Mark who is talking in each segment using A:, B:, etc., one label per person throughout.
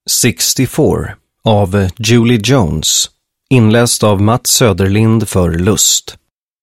A: 64 av Julie Jones, inläst av Mats Söderlind för Lust.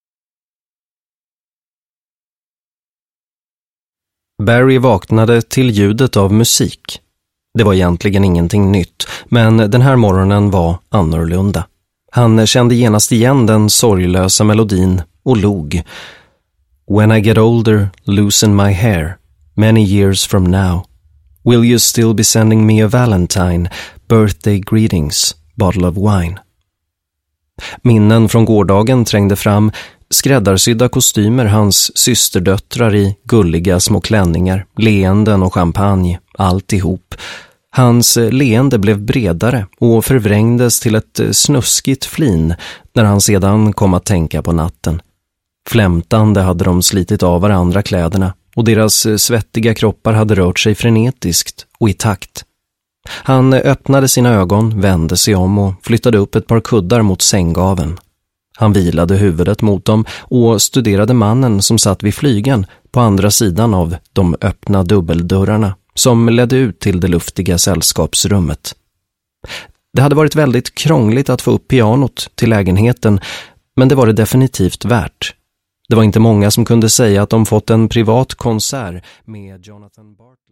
A: Barry vaknade till ljudet av musik. Det var egentligen ingenting nytt, men den här morgonen var annorlunda. Han kände genast igen den sorglösa melodin och log. When I get older, loosen my hair, many years from now. Will you still be sending me a valentine, birthday greetings, bottle of wine? Minnen från gårdagen trängde fram, skräddarsydda kostymer, hans systerdöttrar i gulliga små klänningar, leenden och champagne, alltihop. Hans leende blev bredare och förvrängdes till ett snuskigt flin när han sedan kom att tänka på natten. Flämtande hade de slitit av varandra kläderna och deras svettiga kroppar hade rört sig frenetiskt och i takt. Han öppnade sina ögon, vände sig om och flyttade upp ett par kuddar mot sänggaveln. Han vilade huvudet mot dem och studerade mannen som satt vid flygeln på andra sidan av de öppna dubbeldörrarna som ledde ut till det luftiga sällskapsrummet. Det hade varit väldigt krångligt att få upp pianot till lägenheten, men det var det definitivt värt. Det var inte många som kunde säga att de fått en privat konsert med Jonathan Bartley.